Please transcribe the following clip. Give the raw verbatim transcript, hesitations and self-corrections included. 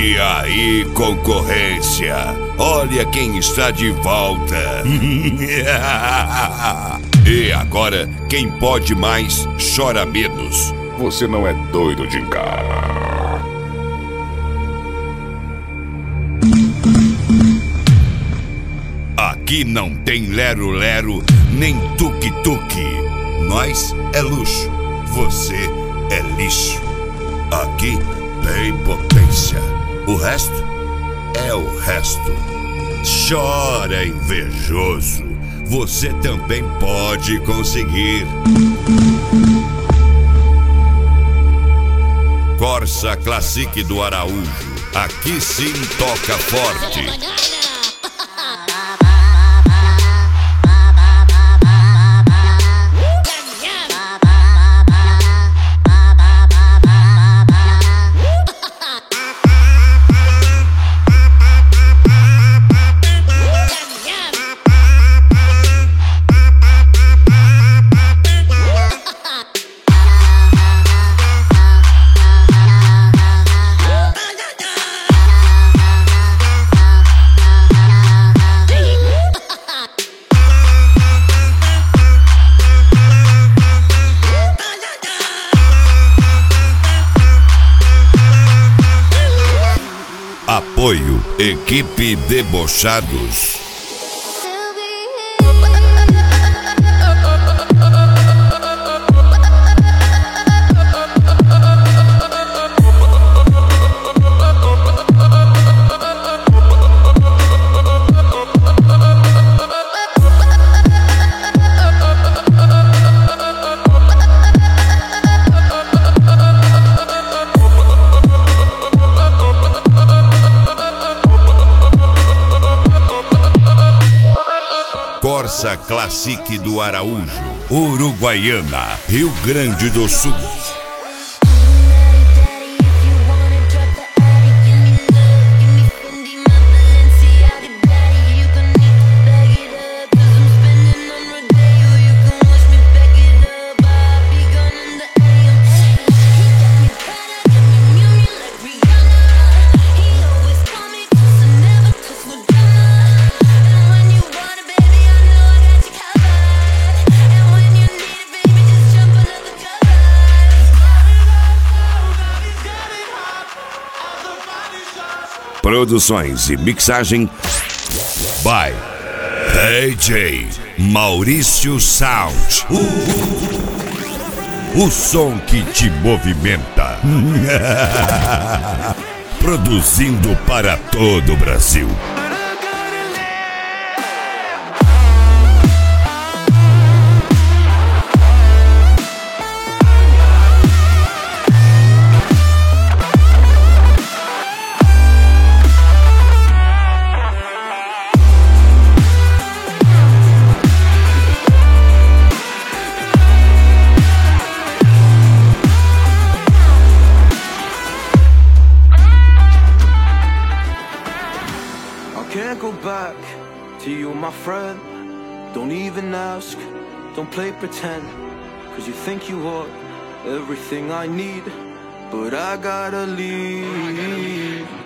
E aí, concorrência? Olha quem está de volta. E agora, quem pode mais, chora menos. Você não é doido de encarar. Aqui não tem lero-lero, nem tuque-tuque. Nós é luxo, você é lixo. Aqui tem potência, o resto é o resto. Chora, invejoso, você também pode conseguir. Corsa Classic do Araújo, aqui sim toca forte. Apoio Equipe Debochados. Corsa Classic do Araújo, Uruguaiana, Rio Grande do Sul. Produções e mixagem by D J Maurício Sound. O som que te movimenta. Produzindo para todo o Brasil. Can't go back to you, my friend. Don't even ask, don't play pretend. Cause you think you are everything I need, but I gotta leave.